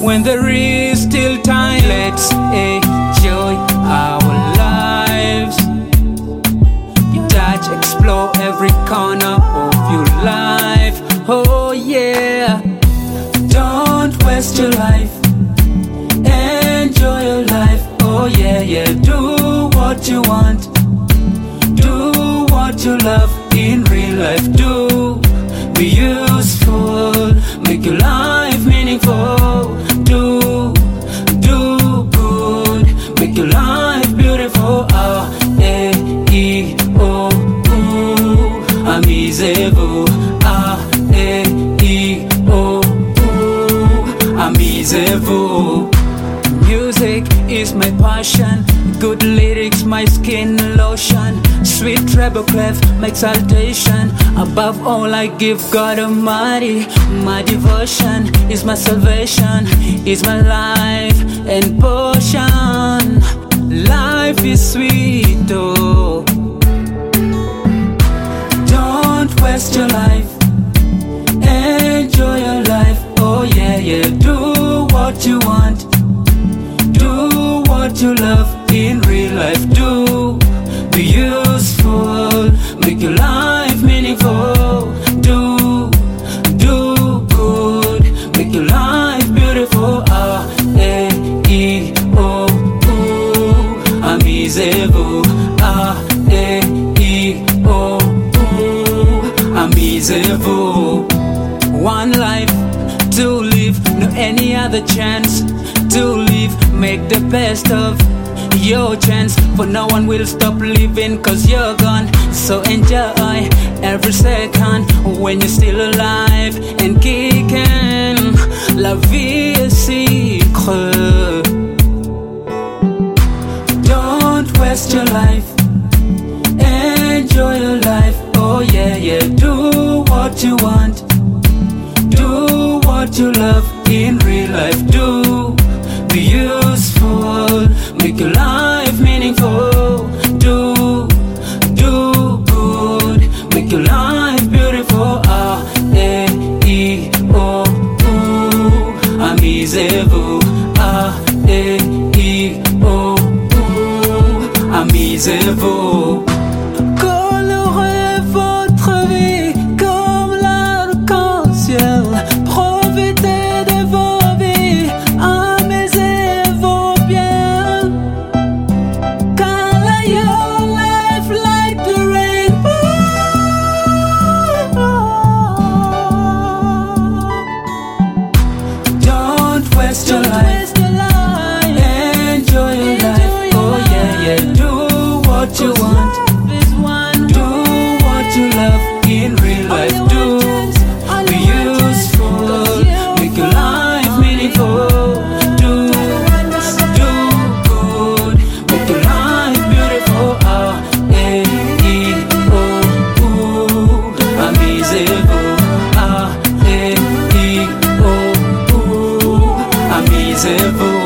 when there is still time. Let's enjoy our lives. Touch, explore every corner of your life. Oh yeah. Don't waste your life. Enjoy your life. Oh yeah, yeah. Do what you want. Do what you love in real life. Do be useful. Make your life meaningful. Do good. Make your life beautiful. Amusez-vous. Amusez-vous. Music is my passion. Good lyrics, my skin lotion. Sweet treble clef, my exaltation. Above all, I give God Almighty. My devotion is my salvation. Is my life and portion. Life is sweet, oh. Don't waste your life. Enjoy your life. Oh yeah, yeah. Do what you want. Do what you love in real life. Do be useful. Make your life meaningful. Do good. Make your life beautiful. Amusez-vous. Amusez-vous. One life to live, no any other chance to live. Make the best of your chance, for no one will stop living cause you're gone. So enjoy every second when you're still alive and kicking. La vie est si creux. Don't waste your life. Enjoy your life. Oh yeah, yeah. Do what you want. Do what you love in real life. Do be useful. Make your life meaningful. Do good. Make your life beautiful. Amusez-vous. Amusez-vous. Colorez votre vie comme l'arc-en-ciel. Profitez de vos vies, amusez-vous bien. Color your life like the rainbow. Don't waste your life. Enjoy your life. Oh yeah, yeah. Do what you want. Do what you love in real life. Do be useful. Make your life meaningful. Do good. Make your life beautiful. Amusez-vous. Amusez-vous.